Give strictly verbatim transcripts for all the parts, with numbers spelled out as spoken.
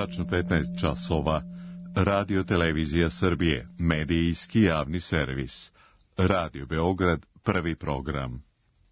tačno petnaest časova. Radio Televizija Srbije, medijski javni servis. Radio Beograd, prvi program.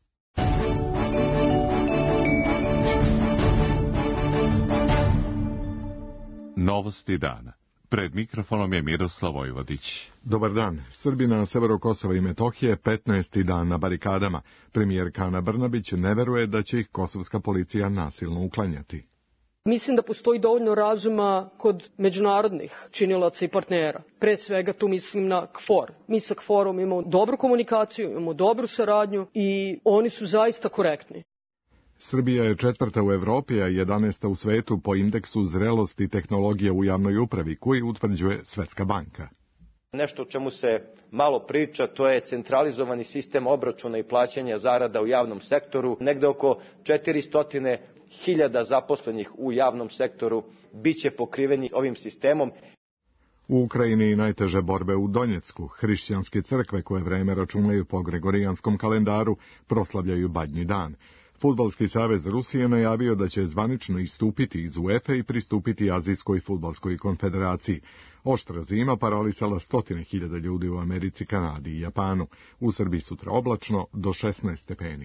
Novosti dana. Pred mikrofonom je Miroslav Vojvodić. Dobar dan. Srbi na severu Kosova i Metohije petnaesti dan na barikadama. Premijerka Ana Brnabić ne veruje da će ih kosovska policija nasilno uklanjati. Mislim da postoji dovoljno razuma kod međunarodnih činilaca i partnera. Pre svega tu mislim na KFOR. Mi sa KFOR-om imamo dobru komunikaciju, imamo dobru saradnju i oni su zaista korektni. Srbija je četvrta u Evropi, a jedanaesta u svetu po indeksu zrelosti tehnologije u javnoj upravi, koji utvrđuje Svetska banka. Nešto o čemu se malo priča, to je centralizovani sistem obračuna i plaćanja zarada u javnom sektoru. Negde oko četiristo hiljada zaposlenih u javnom sektoru biće pokriveni ovim sistemom. U Ukrajini najteže borbe u Donjecku. Hrišćanske crkve, koje vreme računaju po gregorijanskom kalendaru, proslavljaju Badnji dan. Fudbalski savez Rusije najavio da će zvanično istupiti iz UEFA i pristupiti Azijskoj fudbalskoj konfederaciji. Oštra zima paralisala stotine hiljada ljudi u Americi, Kanadi i Japanu. U Srbiji sutra oblačno do šesnaest stepeni.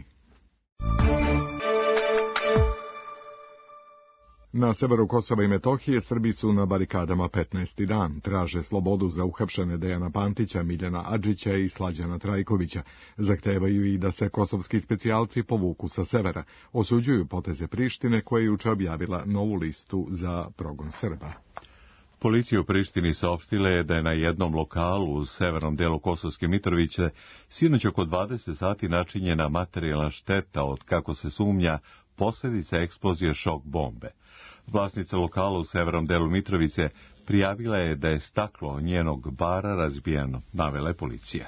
Na severu Kosova i Metohije Srbi su na barikadama petnaesti dan. Traže slobodu za uhapšene Dejana Pantića, Miljana Adžića i Slađana Trajkovića. Zahtevaju i da se kosovski specijalci povuku sa severa. Osuđuju poteze Prištine, koja je juče objavila novu listu za progon Srba. Policija u Prištini saopštila je da je na jednom lokalu u severnom delu Kosovske Mitrovice sinoć oko dvadeset sati načinjena materijalna šteta od, kako se sumnja, posljedica eksplozije šok bombe. Vlasnica lokala u severnom delu Mitrovice prijavila je da je staklo njenog bara razbijeno, navela je policija.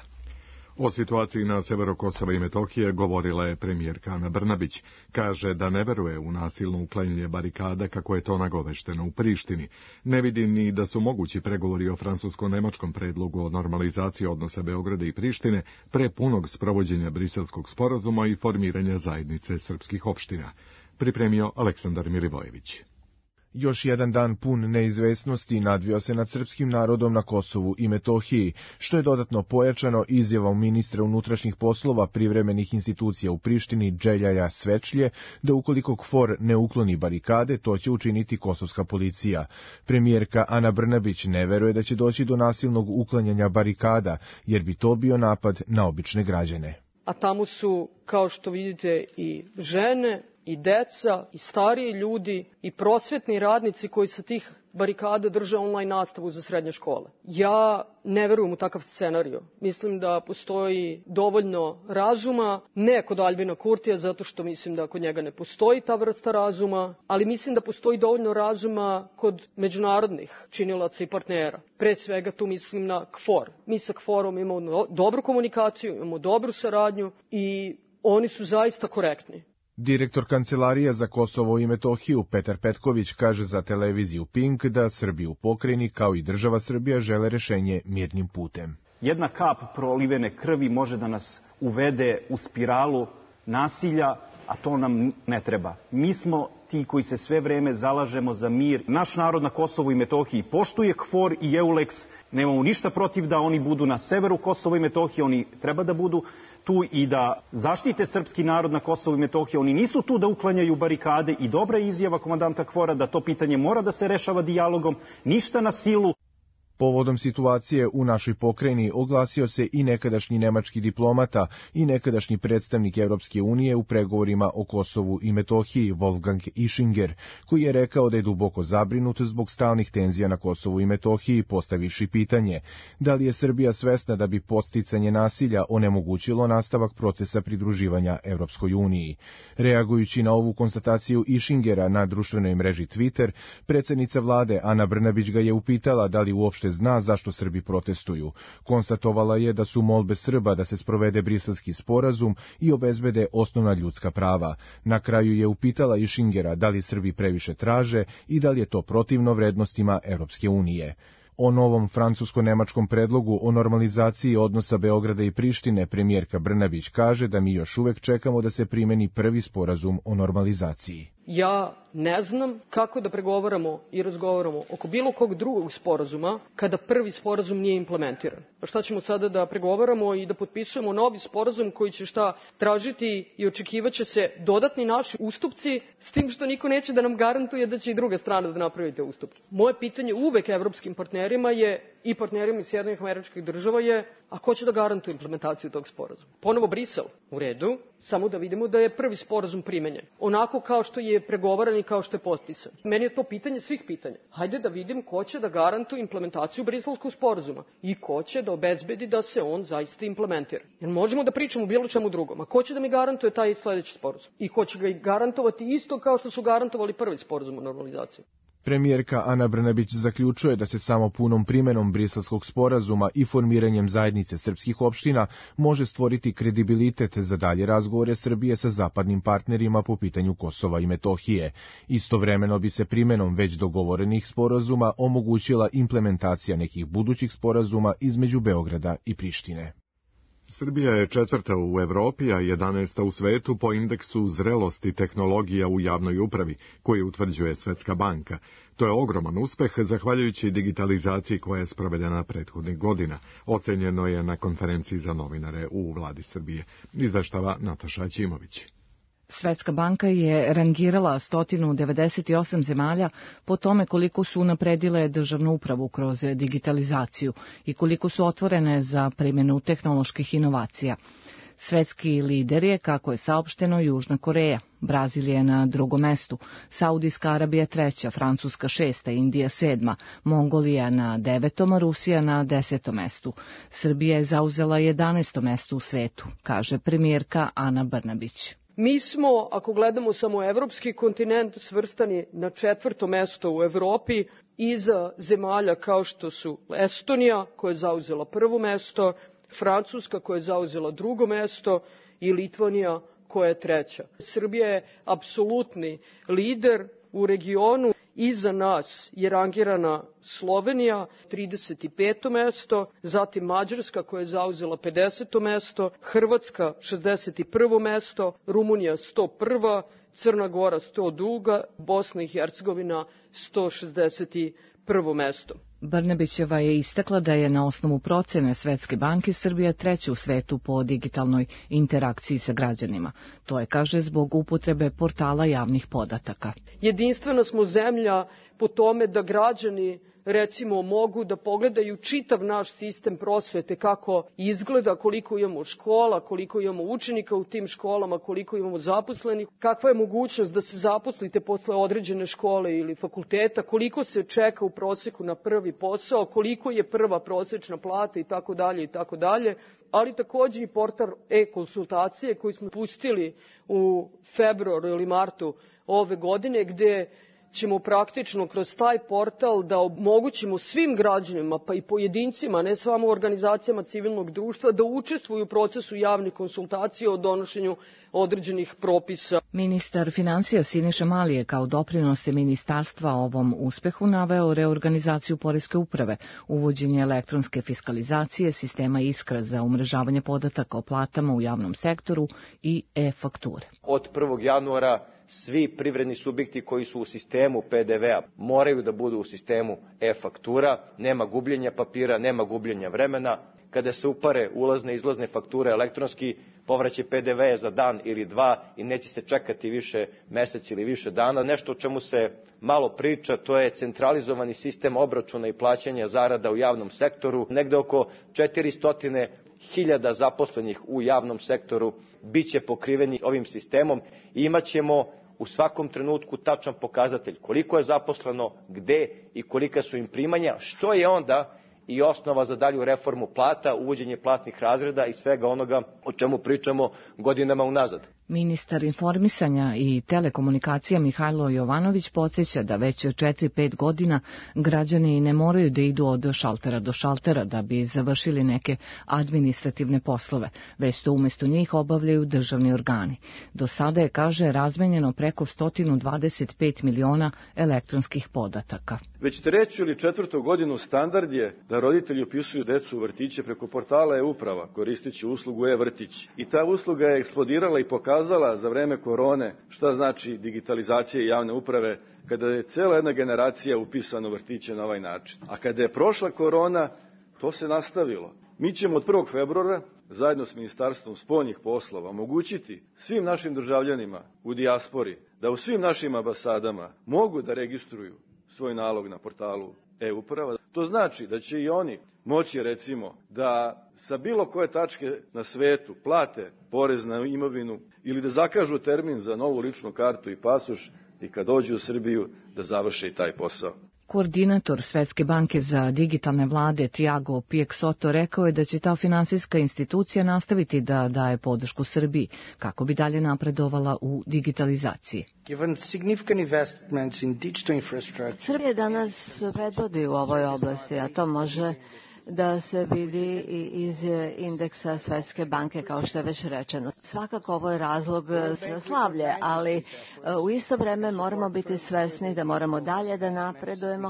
O situaciji na severu Kosova i Metohije govorila je premijerka Ana Brnabić. Kaže da ne veruje u nasilno uklanjanje barikada kako je to nagovešteno u Prištini. Ne vidi ni da su mogući pregovori o francusko-nemačkom predlogu o normalizaciji odnosa Beograda i Prištine pre punog sprovođenja Briselskog sporazuma i formiranja zajednice srpskih opština. Pripremio Aleksandar Milivojević. Još jedan dan pun neizvesnosti nadvio se nad srpskim narodom na Kosovu i Metohiji, što je dodatno pojačano izjavom ministra unutrašnjih poslova privremenih institucija u Prištini Dželjaja Svečlje, da ukoliko KFOR ne ukloni barikade, to će učiniti kosovska policija. Premijerka Ana Brnabić ne veruje da će doći do nasilnog uklanjanja barikada, jer bi to bio napad na obične građane. A tamo su, kao što vidite, i žene, i deca, i stariji ljudi, i prosvetni radnici koji sa tih barikada drže online nastavu za srednje škole. Ja ne verujem u takav scenariju. Mislim da postoji dovoljno razuma, ne kod Aljbina Kurtija, zato što mislim da kod njega ne postoji ta vrsta razuma, ali mislim da postoji dovoljno razuma kod međunarodnih činilaca i partnera. Pre svega tu mislim na KFOR. Mi sa KFOR-om imamo dobru komunikaciju, imamo dobru saradnju i oni su zaista korektni. Direktor Kancelarija za Kosovo i Metohiju Petar Petković kaže za televiziju Pink da Srbi u pokrajini kao i država Srbija žele rešenje mirnim putem. Jedna kap prolivene krvi može da nas uvede u spiralu nasilja, a to nam ne treba. Mi smo ti koji se sve vreme zalažemo za mir. Naš narod na Kosovu i Metohiji poštuje KFOR i EULEX. Nemamo ništa protiv da oni budu na severu Kosova i Metohije. Oni treba da budu tu i da zaštite srpski narod na Kosovu i Metohiji. Oni nisu tu da uklanjaju barikade i dobra izjava komandanta KFOR-a da to pitanje mora da se rešava dijalogom. Ništa na silu. Povodom situacije u našoj pokrajini oglasio se i nekadašnji nemački diplomata i nekadašnji predstavnik Evropske unije u pregovorima o Kosovu i Metohiji Wolfgang Ischinger, koji je rekao da je duboko zabrinut zbog stalnih tenzija na Kosovu i Metohiji, postavivši pitanje da li je Srbija svesna da bi podsticanje nasilja onemogućilo nastavak procesa pridruživanja Evropskoj uniji. Reagujući na ovu konstataciju Ischingera na društvenoj mreži Twitter, predsjednica vlade Ana Brnabić ga je upitala da li uopšte zna zašto Srbi protestuju. Konstatovala je da su molbe Srba da se sprovede Briselski sporazum i obezbede osnovna ljudska prava. Na kraju je upitala Ischingera da li Srbi previše traže i da li je to protivno vrednostima Evropske unije. O novom francusko-nemačkom predlogu o normalizaciji odnosa Beograda i Prištine premijerka Brnabić kaže da mi još uvek čekamo da se primeni prvi sporazum o normalizaciji. Ja ne znam kako da pregovaramo i razgovaramo oko bilo kog drugog sporazuma kada prvi sporazum nije implementiran. Pa šta ćemo sada da pregovaramo i da potpisujemo novi sporazum koji će šta tražiti i očekivaće se dodatni naši ustupci, s tim što niko neće da nam garantuje da će i druga strana da napravi te ustupke. Moje pitanje uvek evropskim partnerima je i partnerima iz Sjedinjenih Američkih Država je, a ko će da garantuje implementaciju tog sporazuma? Ponovo Brisel, u redu, samo da vidimo da je prvi sporazum primenjen. Onako kao što je pregovaran i kao što je potpisan. Meni je to pitanje svih pitanja. Hajde da vidim ko će da garantuje implementaciju Briselskog sporazuma i ko će da obezbedi da se on zaista implementira. Jer možemo da pričamo o bilo čemu drugom, a ko će da mi garantuje taj sledeći sporazum? I ko će ga garantovati isto kao što su garantovali prvi sporazum o normalizaciji? Premijerka Ana Brnabić zaključuje da se samo punom primenom Briselskog sporazuma i formiranjem zajednice srpskih opština može stvoriti kredibilitet za dalje razgovore Srbije sa zapadnim partnerima po pitanju Kosova i Metohije. Istovremeno bi se primenom već dogovorenih sporazuma omogućila implementacija nekih budućih sporazuma između Beograda i Prištine. Srbija je četvrta u Evropi, a jedanaesta u svetu po indeksu zrelosti tehnologija u javnoj upravi, koji utvrđuje Svetska banka. To je ogroman uspeh, zahvaljujući digitalizaciji koja je sprovedena prethodnih godina. Ocenjeno je na konferenciji za novinare u vladi Srbije. Izveštava Nataša Ćimović. Svetska banka je rangirala sto devedeset osam zemalja po tome koliko su unapredile državnu upravu kroz digitalizaciju i koliko su otvorene za primjenu tehnoloških inovacija. Svetski lider je, kako je saopšteno, Južna Koreja, Brazil je na drugom mestu, Saudijska Arabija treća, Francuska šesta, Indija sedma, Mongolija na devetom, a Rusija na desetom mestu. Srbija je zauzela jedanaesto mesto u svetu, kaže premijerka Ana Brnabić. Mi smo, ako gledamo samo evropski kontinent, svrstani na četvrto mesto u Evropi iza zemalja kao što su Estonija, koja je zauzela prvo mesto, Francuska, koja je zauzela drugo mesto, i Litvanija, koja je treća. Srbija je apsolutni lider u regionu. Iza nas je rangirana Slovenija, trideset peto mesto, zatim Mađarska koja je zauzela pedeseto mesto, Hrvatska šezdeset prvo mesto, Rumunija sto prva, Crna Gora sto druga, Bosna i Hercegovina sto šezdeset prvo mesto. Brnabićeva je istakla da je na osnovu procene Svetske banke Srbija treća u svetu po digitalnoj interakciji sa građanima. To je, kaže, zbog upotrebe portala javnih podataka. Jedinstvena smo zemlja po tome da građani, recimo, mogu da pogledaju čitav naš sistem prosvete, kako izgleda, koliko imamo škola, koliko imamo učenika u tim školama, koliko imamo zaposlenih, kakva je mogućnost da se zaposlite posle određene škole ili fakulteta, koliko se čeka u proseku na prvi posao, koliko je prva prosečna plata i tako dalje i tako dalje, ali takođe i portal e-konsultacije koji smo pustili u februaru ili martu ove godine, gde ćemo praktično kroz taj portal da omogućimo svim građanima, pa i pojedincima, ne samo organizacijama civilnog društva, da učestvuju u procesu javnih konsultacija o donošenju određenih propisa. Ministar finansija Siniša Mali je kao doprinose ministarstva ovom uspehu naveo reorganizaciju poreske uprave, uvođenje elektronske fiskalizacije, sistema Iskra za umrežavanje podataka o platama u javnom sektoru i e-fakture. Od prvog januara svi privredni subjekti koji su u sistemu P D V-a moraju da budu u sistemu e-faktura, nema gubljenja papira, nema gubljenja vremena. Kada se upare ulazne i izlazne fakture elektronski, povraćaj P D V za dan ili dva i neće se čekati više mesec ili više dana. Nešto o čemu se malo priča, to je centralizovani sistem obračuna i plaćanja zarada u javnom sektoru. Negde oko četiristo hiljada zaposlenih u javnom sektoru biće pokriveni ovim sistemom i imaćemo u svakom trenutku tačan pokazatelj koliko je zaposleno, gde i kolika su im primanja, što je onda i osnova za dalju reformu plata, uvođenje platnih razreda i svega onoga o čemu pričamo godinama unazad. Ministar informisanja i telekomunikacija Mihajlo Jovanović podsjeća da već četiri pet godina građani ne moraju da idu od šaltera do šaltera da bi završili neke administrativne poslove, već to umesto njih obavljaju državni organi. Do sada je, kaže, razmenjeno preko sto dvadeset pet miliona elektronskih podataka. Već treću ili četvrtu godinu standard je da roditelji upisuju decu u vrtiće preko portala e-uprava, koristeći uslugu e-vrtić. I ta usluga je eksplodirala i pokazala pokazala za vreme korone šta znači digitalizacija javne uprave, kada je cela jedna generacija upisana u vrtiće na ovaj način. A kada je prošla korona, to se nastavilo. Mi ćemo od prvog februara, zajedno s Ministarstvom spoljnih poslova, omogućiti svim našim državljanima u dijaspori da u svim našim ambasadama mogu da registruju svoj nalog na portalu e-uprava. To znači da će i oni moći, recimo, da sa bilo koje tačke na svetu plate porez na imovinu ili da zakažu termin za novu ličnu kartu i pasoš i kad dođu u Srbiju da završe i taj posao. Koordinator Svetske banke za digitalne vlade Tiago Pieksoto rekao je da će ta finansijska institucija nastaviti da daje podršku Srbiji kako bi dalje napredovala u digitalizaciji. Srbija danas predvodi u ovoj oblasti, a to može da se vidi i iz indeksa Svetske banke, kao što je već rečeno. Svakako ovo je razlog za slavlje, ali u isto vreme moramo biti svesni da moramo dalje da napredujemo.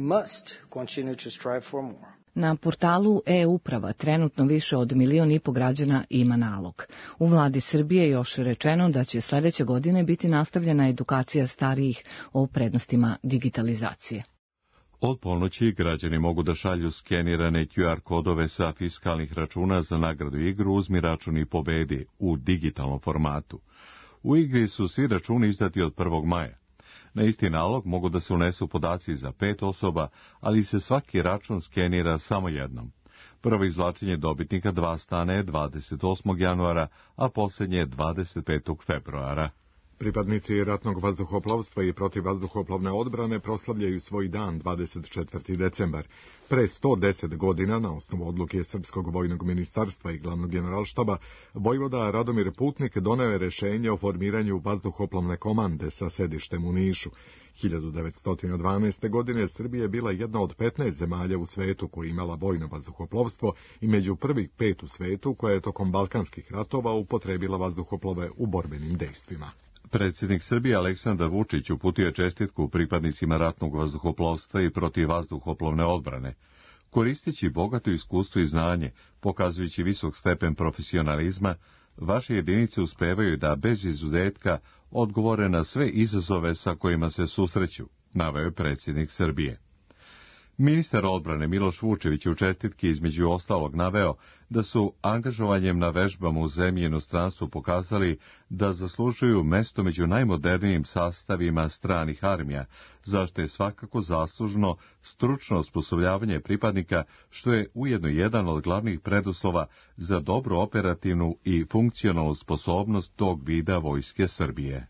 Na portalu e-uprava trenutno više od milion i po građana ima nalog. U vladi Srbije je još rečeno da će sledeće godine biti nastavljena edukacija starijih o prednostima digitalizacije. Od ponoći građani mogu da šalju skenirane Q R kodove sa fiskalnih računa za nagradu igru Uzmi račun i pobedi u digitalnom formatu. U igri su svi računi izdati od prvog maja. Na isti nalog mogu da se unesu podaci za pet osoba, ali se svaki račun skenira samo jednom. Prvo izvlačenje dobitnika dva stane je dvadeset osmog januara, a posljednje dvadeset petog februara. Pripadnici ratnog vazduhoplovstva i protivvazduhoplovne odbrane proslavljaju svoj dan dvadeset četvrtog decembar. Pre sto deset godina, na osnovu odluke Srpskog vojnog ministarstva i glavnog generalštaba, vojvoda Radomir Putnik doneo je rešenje o formiranju vazduhoplovne komande sa sedištem u Nišu. hiljadu devetsto dvanaeste. godine Srbija je bila jedna od petnaest zemalja u svetu koja imala vojno vazduhoplovstvo i među prvih pet u svetu koja je tokom Balkanskih ratova upotrebila vazduhoplove u borbenim dejstvima. Predsjednik Srbije Aleksandar Vučić uputio je čestitku pripadnicima ratnog vazduhoplovstva i protivvazduhoplovne odbrane. Koristeći bogato iskustvo i znanje, pokazujući visok stepen profesionalizma, vaše jedinice uspevaju da bez izuzetka odgovore na sve izazove sa kojima se susreću, naveo je predsjednik Srbije. Ministar odbrane Miloš Vučević u čestitki između ostalog naveo da su angažovanjem na vežbama u zemlji i inostranstvu pokazali da zaslužuju mesto među najmodernijim sastavima stranih armija, zašto je svakako zaslužno stručno osposobljavanje pripadnika, što je ujedno jedan od glavnih preduslova za dobru operativnu i funkcionalnu sposobnost tog vida vojske Srbije.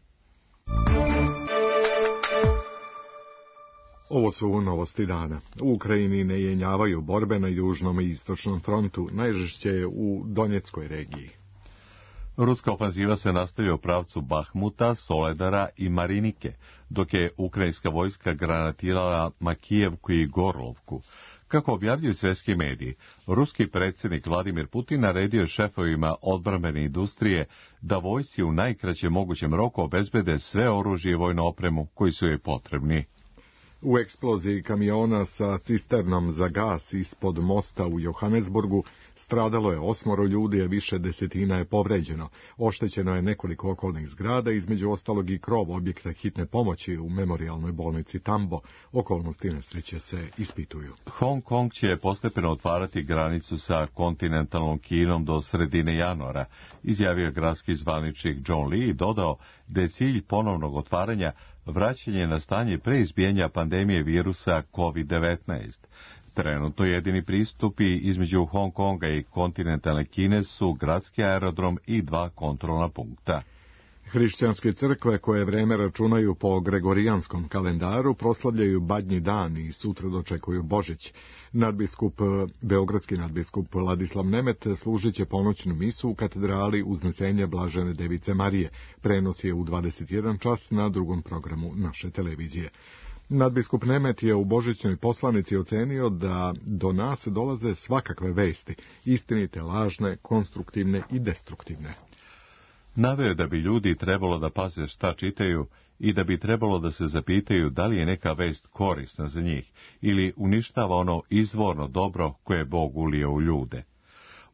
Ovo su novosti dana. U Ukrajini ne jenjavaju borbe na južnom i istočnom frontu, najžešće u Donjeckoj regiji. Ruska ofanziva se nastavlja u pravcu Bahmuta, Soledara i Marinike, dok je ukrajinska vojska granatirala Makijevku i Gorlovku. Kako objavljuju svjetski mediji, ruski predsjednik Vladimir Putin naredio šefovima odbrambene industrije da vojsci u najkraćem mogućem roku obezbede sve oružje i vojnu opremu koji su joj potrebni. U eksploziji kamiona sa cisternom za gas ispod mosta u Johannesburgu stradalo je osmoro ljudi, a više desetina je povređeno. Oštećeno je nekoliko okolnih zgrada, između ostalog i krov objekta hitne pomoći u memorijalnoj bolnici Tambo. Okolnosti nesreće se ispituju. Hong Kong će postepeno otvarati granicu sa kontinentalnom Kinom do sredine januara, izjavio gradski zvaničnik John Lee i dodao da je cilj ponovnog otvaranja vraćanje na stanje pre izbijanja pandemije virusa kovid devetnaest. Trenutno jedini pristupi između Hong Konga i kontinentalne Kine su gradski aerodrom i dva kontrolna punkta. Hrišćanske crkve koje vreme računaju po gregorijanskom kalendaru proslavljaju Badnji dan i sutra dočekuju Božić. Nadbiskup, beogradski nadbiskup Ladislav Nemet služit će ponoćnu misu u katedrali Uznesenja Blažene Device Marije. Prenos je u dvadeset jedan čas na drugom programu naše televizije. Nadbiskup Nemet je u božićnoj poslanici ocenio da do nas dolaze svakakve vesti, istinite, lažne, konstruktivne i destruktivne. Naveo da bi ljudi trebalo da paze šta čitaju i da bi trebalo da se zapitaju da li je neka vest korisna za njih ili uništava ono izvorno dobro koje Bog ulio u ljude.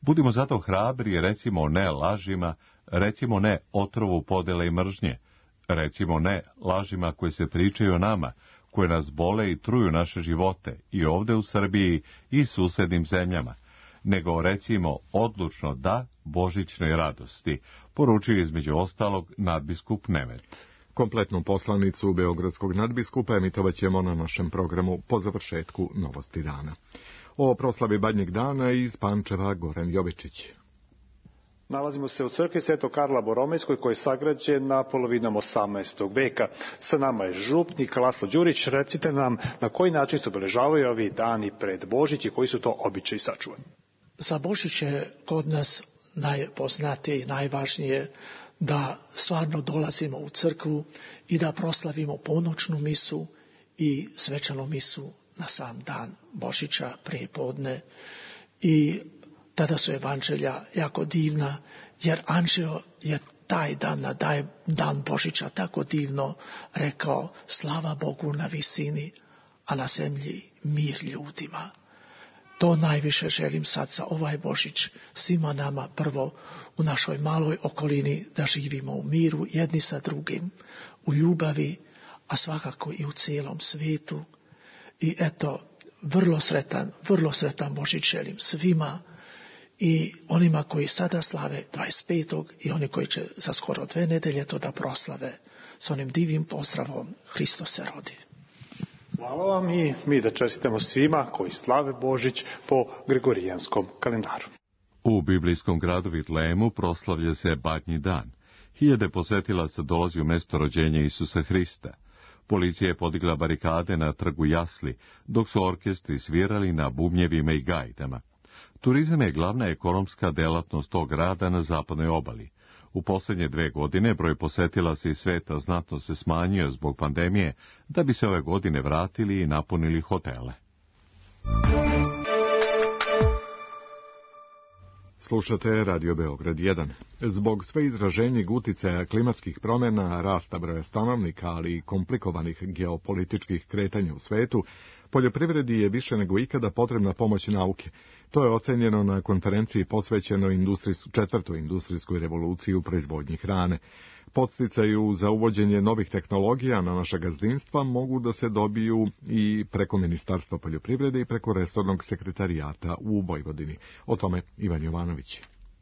Budimo zato hrabri, recimo ne lažima, recimo ne otrovu podele i mržnje, recimo ne lažima koje se pričaju o nama, koje nas bole i truju naše živote i ovde u Srbiji i susednim zemljama, nego recimo odlučno da božićnoj radosti, poručuje između ostalog nadbiskup Nemet. Kompletnu poslanicu beogradskog nadbiskupa emitovat ćemo na našem programu po završetku Novosti dana. O proslavi Badnjeg dana iz Pančeva Goran Jovičić. Nalazimo se u crkvi Svetog Karla Boromejskoj koja je sagrađena polovinom osamnaestog veka. Sa nama je župnik Laslo Đurić. Recite nam na koji način se obeležavaju ovi dani pred Božić i koji su to običaji sačuvani. Za Božić je kod nas najpoznatije i najvažnije da stvarno dolazimo u crkvu i da proslavimo ponoćnu misu i svečanu misu na sam dan Božića prije podne. I tada su evanđelja jako divna, jer anđeo je taj dan, na taj dan Božića tako divno rekao: slava Bogu na visini, a na zemlji mir ljudima. To najviše želim sad za ovaj Božić svima nama, prvo u našoj maloj okolini, da živimo u miru jedni sa drugim, u ljubavi, a svakako i u cijelom svijetu. I eto, vrlo sretan, vrlo sretan Božić želim svima, i onima koji sada slave dvadeset petog i oni koji će za skoro dve nedelje to da proslave s onim divim pozdravom Hristos se rodi. Hvala vam i mi da čestitamo svima koji slave Božić po Gregorijanskom kalendaru. U biblijskom gradu Vitlejemu proslavlja se Badnji dan. Hiljade posetilaca dolazi u mesto rođenja Isusa Hrista. Policija je podigla barikade na trgu Jasli, dok su orkestri svirali na bubnjevima i gajdama. Turizam je glavna ekonomska delatnost tog grada na zapadnoj obali. U posljednje dve godine broj posetilaca iz sveta znatno se smanjio zbog pandemije, da bi se ove godine vratili i napunili hotele. Slušate Radio Beograd jedan. Zbog sve izraženijeg uticaja klimatskih promjena, rasta broja stanovnika, ali i komplikovanih geopolitičkih kretanja u svetu, poljoprivredi je više nego ikada potrebna pomoć nauke. To je ocenjeno na konferenciji posvećenoj industrijs, četvrtoj industrijskoj revoluciji u proizvodnji hrane. Podsticaju za uvođenje novih tehnologija na naša gazdinstva mogu da se dobiju i preko Ministarstva poljoprivrede i preko resornog sekretarijata u Vojvodini. O tome Ivan Jovanović.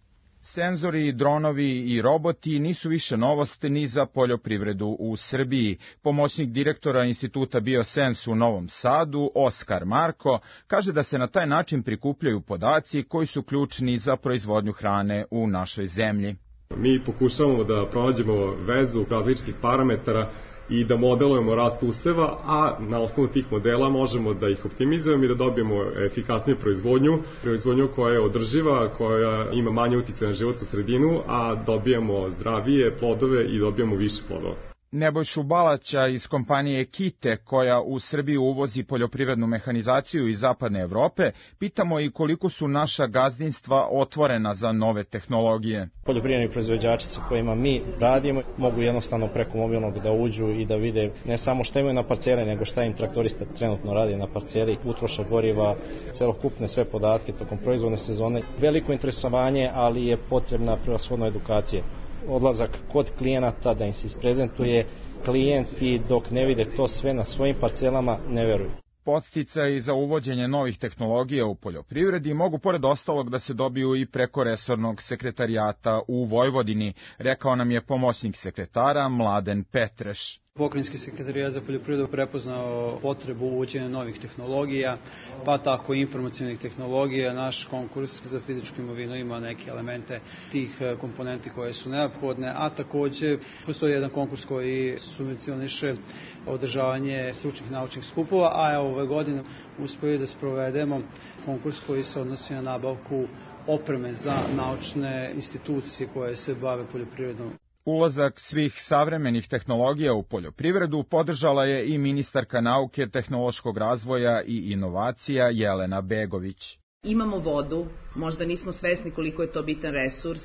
Senzori, dronovi i roboti nisu više novost ni za poljoprivredu u Srbiji. Pomoćnik direktora Instituta Biosens u Novom Sadu, Oskar Marko, kaže da se na taj način prikupljaju podaci koji su ključni za proizvodnju hrane u našoj zemlji. Mi pokušavamo da pronađemo vezu različitih parametara i da modelujemo rast useva, a na osnovu tih modela možemo da ih optimizujemo i da dobijemo efikasniju proizvodnju, proizvodnju koja je održiva, koja ima manje uticaja na životnu sredinu, a dobijamo zdravije plodove i dobijamo više plodova. Nebojšu Balaća iz kompanije Kite, koja u Srbiju uvozi poljoprivrednu mehanizaciju iz zapadne Evrope, pitamo i koliko su naša gazdinstva otvorena za nove tehnologije. Poljoprivredni proizvođači sa kojima mi radimo mogu jednostavno preko mobilnog da uđu i da vide ne samo šta imaju na parceli, nego šta im traktorista trenutno radi na parceli, utrošak goriva, celokupne sve podatke tokom proizvodne sezone. Veliko interesovanje, ali je potrebna prevashodno edukacija. Odlazak kod klijenata da im se isprezentuje, klijenti dok ne vide to sve na svojim parcelama ne veruju. Podsticaji za uvođenje novih tehnologija u poljoprivredi mogu pored ostalog da se dobiju i preko resornog sekretarijata u Vojvodini, rekao nam je pomoćnik sekretara Mladen Petreš. Pokrajinski sekretarijat za poljoprivredu prepoznao potrebu uvođenja novih tehnologija, pa tako i informacionih tehnologija. Naš konkurs za fizičku imovinu ima neke elemente tih komponenti koje su neophodne, a takođe postoji jedan konkurs koji subvencioniše održavanje stručnih naučnih skupova, a evo ove godine uspeli da sprovedemo konkurs koji se odnosi na nabavku opreme za naučne institucije koje se bave poljoprivredom. Ulazak svih savremenih tehnologija u poljoprivredu podržala je i ministarka nauke, tehnološkog razvoja i inovacija Jelena Begović. Imamo vodu, možda nismo svesni koliko je to bitan resurs,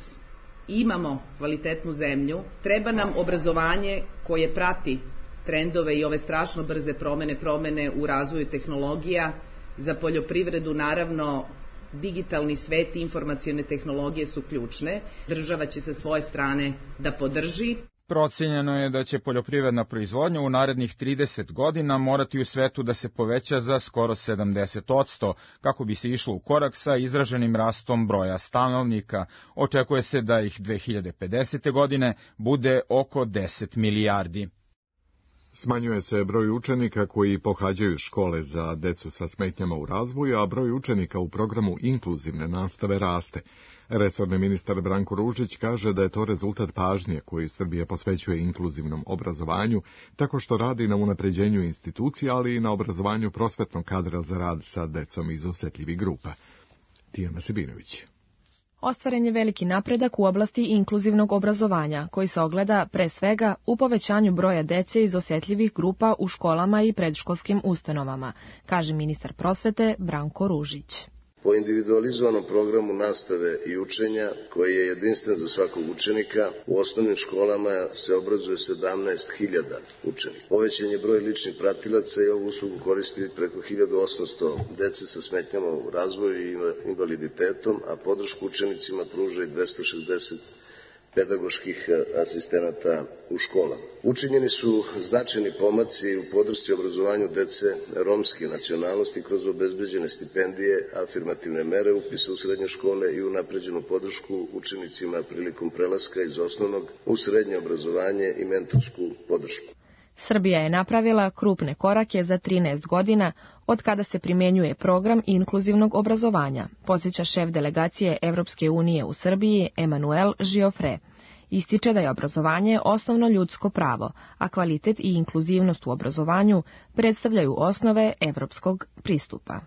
imamo kvalitetnu zemlju, treba nam obrazovanje koje prati trendove i ove strašno brze promene, promene u razvoju tehnologija. Za poljoprivredu naravno digitalni svet i informacione tehnologije su ključne. Država će sa svoje strane da podrži. Procenjeno je da će poljoprivredna proizvodnja u narednih trideset godina morati u svetu da se poveća za skoro sedamdeset posto, kako bi se išlo u korak sa izraženim rastom broja stanovnika. Očekuje se da ih dve hiljade pedesete. godine bude oko deset milijardi. Smanjuje se broj učenika koji pohađaju škole za decu sa smetnjama u razvoju, a broj učenika u programu inkluzivne nastave raste. Resorni ministar Branko Ružić kaže da je to rezultat pažnje koju Srbija posvećuje inkluzivnom obrazovanju, tako što radi na unapređenju institucija, ali i na obrazovanju prosvetnog kadra za rad sa decom iz osetljivih grupa. Tijana Sebinović. Ostvaren je veliki napredak u oblasti inkluzivnog obrazovanja, koji se ogleda pre svega u povećanju broja dece iz osjetljivih grupa u školama i predškolskim ustanovama, kaže ministar prosvete Branko Ružić. Po individualizovanom programu nastave i učenja, koji je jedinstven za svakog učenika, u osnovnim školama se obrazuje sedamnaest hiljada učenika. Povećan je broj ličnih pratilaca i ovu uslugu koristi preko hiljadu osamsto dece sa smetnjama u razvoju i invaliditetom, a podršku učenicima pruža i dvesta šezdeset pedagoških asistenata u školama. Učinjeni su značajni pomaci u podršci obrazovanju dece romske nacionalnosti kroz obezbeđene stipendije, afirmativne mere, upise u srednje škole i unapređenu podršku učenicima prilikom prelaska iz osnovnog u srednje obrazovanje i mentorsku podršku. Srbija je napravila krupne korake za trinaest godina od kada se primjenjuje program inkluzivnog obrazovanja, podsjeća šef delegacije Evropske unije u Srbiji Emanuel Giofre. Ističe da je obrazovanje osnovno ljudsko pravo, a kvalitet i inkluzivnost u obrazovanju predstavljaju osnove evropskog pristupa.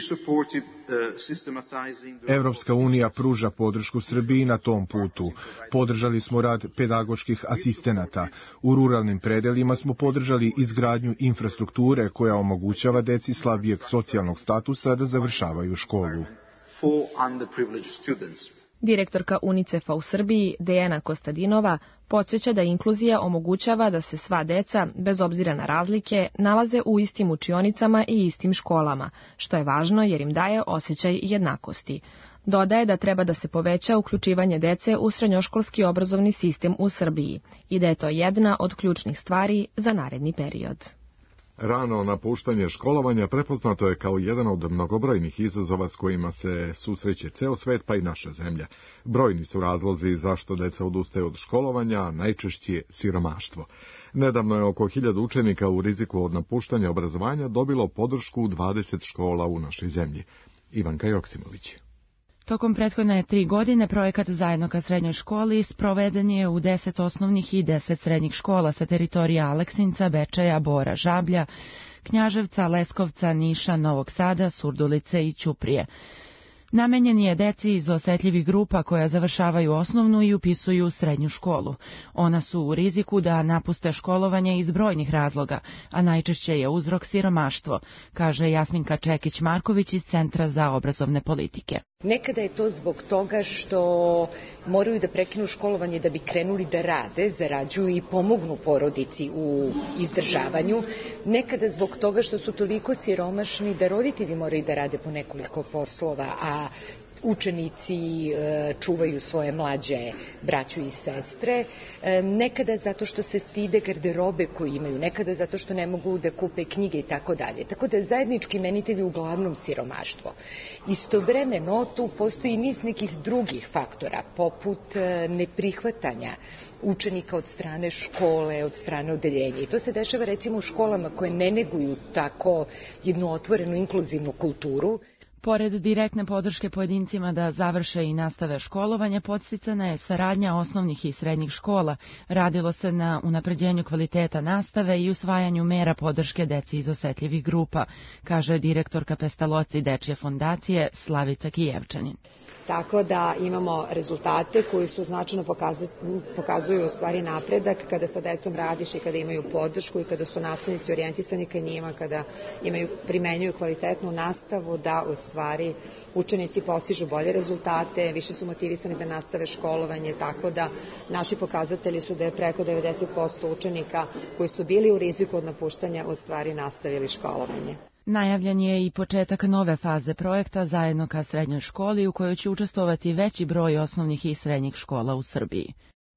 Evropska unija pruža podršku Srbiji na tom putu. Podržali smo rad pedagoških asistenata. U ruralnim predelima smo podržali izgradnju infrastrukture koja omogućava deci slabijeg socijalnog statusa da završavaju školu. Direktorka UNICEF-a u Srbiji, Dejana Kostadinova, podsjeća da inkluzija omogućava da se sva deca, bez obzira na razlike, nalaze u istim učionicama i istim školama, što je važno jer im daje osjećaj jednakosti. Dodaje da treba da se poveća uključivanje dece u srednjoškolski obrazovni sistem u Srbiji i da je to jedna od ključnih stvari za naredni period. Rano napuštanje školovanja prepoznato je kao jedan od mnogobrojnih izazova s kojima se susreće ceo svet pa i naša zemlja. Brojni su razlozi zašto deca odustaju od školovanja, a najčešće siromaštvo. Nedavno je oko hiljadu učenika u riziku od napuštanja obrazovanja dobilo podršku u dvadeset škola u našoj zemlji. Ivanka Joksimović. Tokom prethodne tri godine projekat Zajedno ka srednjoj školi sproveden je u deset osnovnih i deset srednjih škola sa teritorija Aleksinca, Bečeja, Bora, Žablja, Knjaževca, Leskovca, Niša, Novog Sada, Surdulice i Ćuprije. Namenjen je deci iz osetljivih grupa koja završavaju osnovnu i upisuju srednju školu. Ona su u riziku da napuste školovanje iz brojnih razloga, a najčešće je uzrok siromaštvo, kaže Jasminka Čekić-Marković iz Centra za obrazovne politike. Nekada je to zbog toga što moraju da prekinu školovanje da bi krenuli da rade, zarađuju i pomognu porodici u izdržavanju. Nekada zbog toga što su toliko siromašni da roditelji moraju da rade po nekoliko poslova, a učenici čuvaju svoje mlađe braću i sestre, nekada zato što se stide garderobe koju imaju, nekada zato što ne mogu da kupe knjige i tako dalje. Tako da zajednički imenitelj je uglavnom siromaštvo. Istovremeno tu postoji niz nekih drugih faktora, poput neprihvatanja učenika od strane škole, od strane odeljenja. I to se dešava recimo u školama koje ne neguju tako jednu otvorenu inkluzivnu kulturu. Pored direktne podrške pojedincima da završe i nastave školovanje, podsticana je saradnja osnovnih i srednjih škola. Radilo se na unapređenju kvaliteta nastave i usvajanju mera podrške deci iz osetljivih grupa, kaže direktorka Pestaloci Dečje fondacije Slavica Kijevčanin. Tako da imamo rezultate koji su značajno pokazuju u stvari napredak kada sa decom radiš i kada imaju podršku i kada su nastavnici orijentisani ka njima, kada imaju, primenjuju kvalitetnu nastavu, da u stvari učenici postižu bolje rezultate, više su motivisani da nastave školovanje, tako da naši pokazatelji su da je preko devedeset posto učenika koji su bili u riziku od napuštanja u stvari nastavili školovanje. Najavljen je i početak nove faze projekta Zajedno ka srednjoj školi u kojoj će učestvovati veći broj osnovnih i srednjih škola u Srbiji.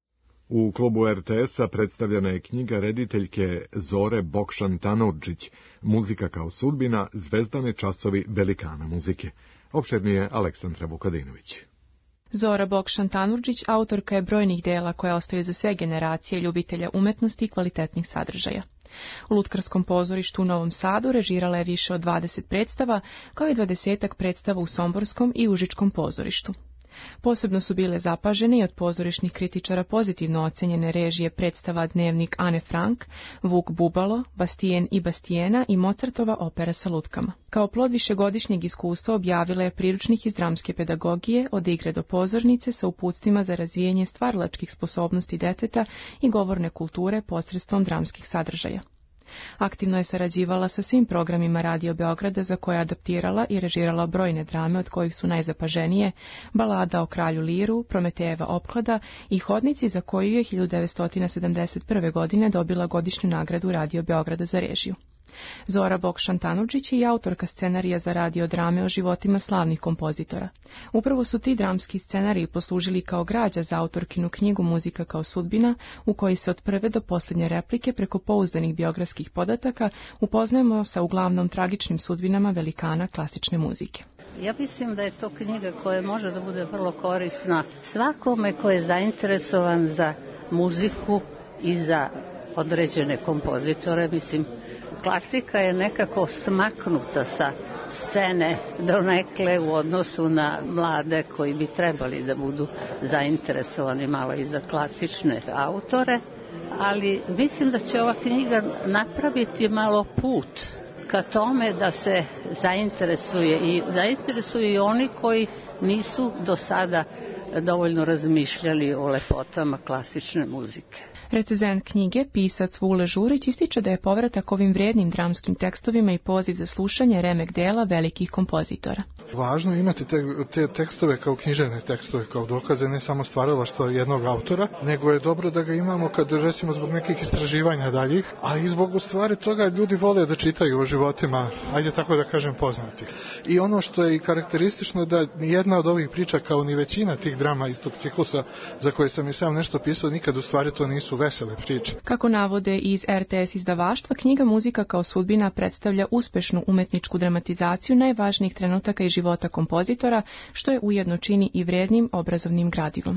U klubu er te es-a predstavljena je knjiga rediteljke Zore Bokšan-Tanurdžić, Muzika kao sudbina, zvezdane časovi velikana muzike. Opširnije Aleksandra Vukadinović. Zora Bokšan-Tanurdžić autorka je brojnih dela koje ostaju za sve generacije ljubitelja umetnosti i kvalitetnih sadržaja. U Lutkarskom pozorištu u Novom Sadu režirala je više od dvadeset predstava, kao i dvadesetak predstava u Somborskom i Užičkom pozorištu. Posebno su bile zapažene i od pozorišnih kritičara pozitivno ocenjene režije predstava Dnevnik Ane Frank, Vuk Bubalo, Bastijen i Bastijena i Mozartova opera sa lutkama. Kao plod višegodišnjeg iskustva objavila je priručnik iz dramske pedagogije od igre do pozornice sa uputstvima za razvijanje stvaralačkih sposobnosti deteta i govorne kulture posredstvom dramskih sadržaja. Aktivno je sarađivala sa svim programima Radio Beograda za koje je adaptirala i režirala brojne drame od kojih su najzapaženije Balada o kralju Liru, Prometejeva opklada i Hodnici za koju je hiljadu devetsto sedamdeset prve. godine dobila godišnju nagradu Radio Beograda za režiju. Zora Bokšan-Tanurdžić je i autorka scenarija za radio drame o životima slavnih kompozitora. Upravo su ti dramski scenariji poslužili kao građa za autorkinu knjigu Muzika kao sudbina, u kojoj se od prve do posljednje replike preko pouzdanih biografskih podataka upoznajemo sa uglavnom tragičnim sudbinama velikana klasične muzike. Ja mislim da je to knjiga koja može da bude vrlo korisna svakome ko je zainteresovan za muziku i za određene kompozitore. Mislim, klasika je nekako smaknuta sa scene donekle u odnosu na mlade koji bi trebali da budu zainteresovani malo i za klasične autore, ali mislim da će ova knjiga napraviti malo put ka tome da se zainteresuje i zainteresuju i oni koji nisu do sada dovoljno razmišljali o lepotama klasične muzike. Recenzent knjige, pisac Vule Žurić, ističe da je povratak ovim vrijednim dramskim tekstovima i poziv za slušanje remek dela velikih kompozitora. Važno je imati te, te tekstove kao književne tekstove, kao dokaze ne samo stvaralaštva jednog autora, nego je dobro da ga imamo kad, recimo, zbog nekih istraživanja daljih, a i zbog u stvari toga ljudi vole da čitaju o životima, ajde tako da kažem, poznatih. I ono što je i karakteristično da jedna od ovih priča, kao ni većina tih drama iz tog ciklusa za koje sam i sam nešto pisao, nikad u stvari to nisu vesele priče. Kako navode iz er te es izdavaštva, knjiga Muzika kao sudbina predstavlja uspešnu umetničku dramatizaciju najvažnijih trenutaka iz života kompozitora, što je ujedno čini i vrijednim obrazovnim gradivom.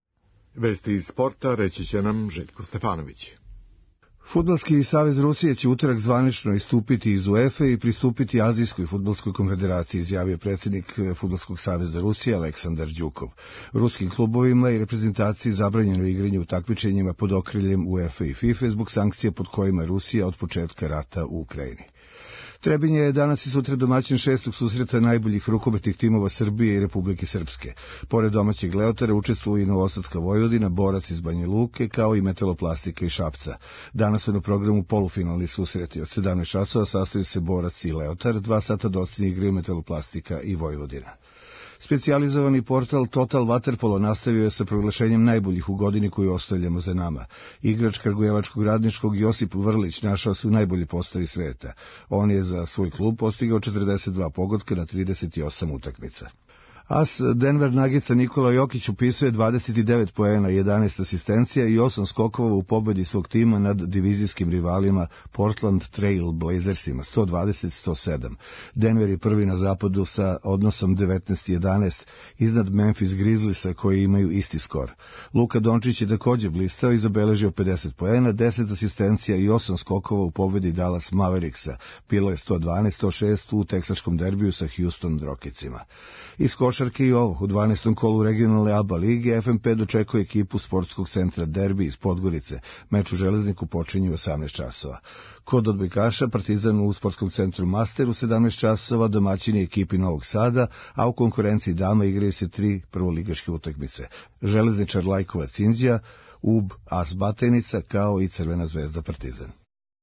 Vesti iz sporta reći će nam Željko Stefanović. Fudbalski savez Rusije će utorak zvanično istupiti iz UEFA i pristupiti Azijskoj fudbalskoj konfederaciji, izjavio predsjednik Fudbalskog saveza Rusije Aleksandar Đukov. Ruskim klubovima i reprezentaciji zabranjeno igranje u takmičenjima pod okriljem UEFA i FIFA zbog sankcija pod kojima Rusija od početka rata u Ukrajini. Trebinje je danas i sutra domaćin šestog susreta najboljih rukometnih timova Srbije i Republike Srpske. Pored domaćeg Leotara učestvuju i Novosadska Vojvodina, Borac iz Banja Luke, kao i Metaloplastika iz Šapca. Danas su na programu polufinalni susreti. Od sedamnaest časova sastaju se Borac i Leotar, dva sata dodatno igraju Metaloplastika i Vojvodina. Specijalizovani portal Total Waterpolo nastavio je sa proglašenjem najboljih u godini koju ostavljamo za nama. Igrač kragujevačkog radničkog Josip Vrlić našao se u najbolji postavi sveta. On je za svoj klub postigao četrdeset dva pogotka na trideset osam utakmica. As Denver Nuggetsa Nikola Jokić upisuje dvadeset devet poena, jedanaest asistencija i osam skokova u pobedi svog tima nad divizijskim rivalima Portland Trail Blazersima sto dvadeset sto sedam. Denver je prvi na zapadu sa odnosom devetnaest jedanaest iznad Memphis Grizzliesa koji imaju isti skor. Luka Dončić je također blistao i zabeležio pedeset poena, deset asistencija i osam skokova u pobedi Dallas Mavericksa. Bilo je sto dvanaest sto šest u teksaškom derbiju sa Houston Rocketsima. Iz košarke i ovo, u dvanaestom kolu regionalne A B A lige F M P dočekuje ekipu sportskog centra Derbi iz Podgorice. Meč u Železniku počinje u osamnaest časova. Kod odbojkaša Partizan u sportskom centru Master u sedamnaest časova domaćini ekipi Novog Sada, a u konkurenciji dama igraju se tri prvoligaške utakmice. Železničar Lajkovac Inđija, U B Ars Batajnica kao i Crvena zvezda Partizan.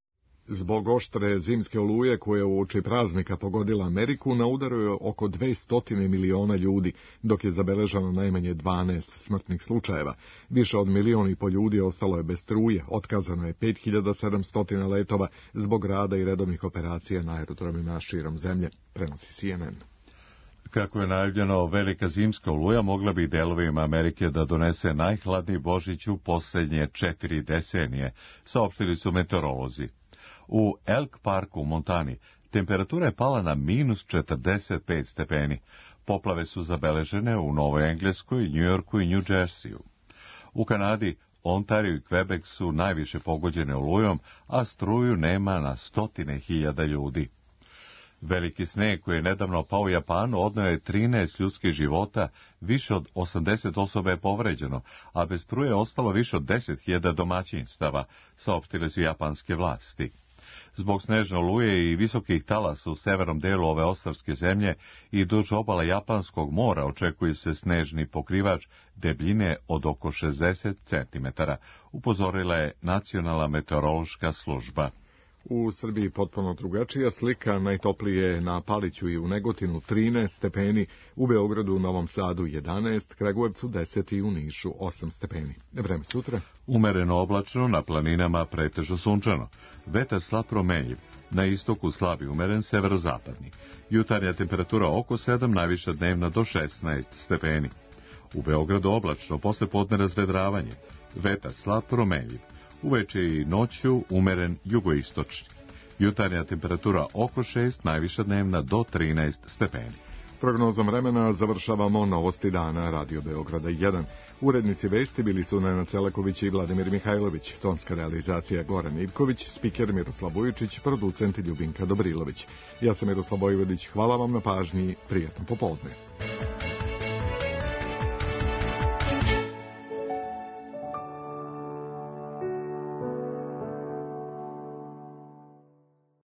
Zbog oštre zimske oluje koja u oči praznika pogodila Ameriku, na udaru je oko dvesta miliona ljudi, dok je zabeleženo najmanje dvanaest smrtnih slučajeva. Više od milion i po ljudi ostalo je bez struje, otkazano je pet hiljada sedamsto letova zbog rada i redovnih operacija na aerodromima širom zemlje, prenosi C N N. Kako je najavljeno, velika zimska oluja mogla bi delovima Amerike da donese najhladniji Božić u posljednje četiri decenije, saopštili su meteorolozi. U Elk Parku u Montani temperatura je pala na minus četrdeset pet stepeni. Poplave su zabeležene u Novoj Engleskoj, Njujorku i New Jerseyu. U Kanadi, Ontario i Quebec su najviše pogođene olujom, a struju nema na stotine hiljada ljudi. Veliki sneg koji je nedavno pao u Japanu odneo je trinaest ljudskih života, više od osamdeset osoba je povređeno, a bez struje je ostalo više od deset hiljada domaćinstava, saopštile su japanske vlasti. Zbog snežne oluje i visokih talasa u severnom delu ove ostrvske zemlje i duž obala Japanskog mora očekuje se snežni pokrivač debljine od oko šezdeset centimetara, upozorila je Nacionalna meteorološka služba. U Srbiji potpuno drugačija slika, najtoplije na Paliću i u Negotinu trinaest stepeni, u Beogradu, Novom Sadu jedanaest, Kragujevcu deset i u Nišu osam stepeni. Vreme sutra. Umereno oblačno, na planinama pretežno sunčano. Vetar slab promenljiv, na istoku slabi umeren severozapadni. Jutarnja temperatura oko sedam, najviša dnevna do šesnaest stepeni. U Beogradu oblačno, posle podne razvedravanje. Vetar slab promenljiv. Uveče i noću umeren jugoistočni. Jutarnja temperatura oko šest, najviša dnevna do trinaest stepeni. Prognozom vremena završavamo novosti dana Radio Beograda jedan. Urednici vesti bili su Nenad Celaković i Vladimir Mihajlović, tonska realizacija Goran Ivković, spiker Miroslav Vujičić, producent Ljubinka Dobrilović. Ja sam Miroslav Vojvodić, hvala vam na pažnji, prijatno popodne.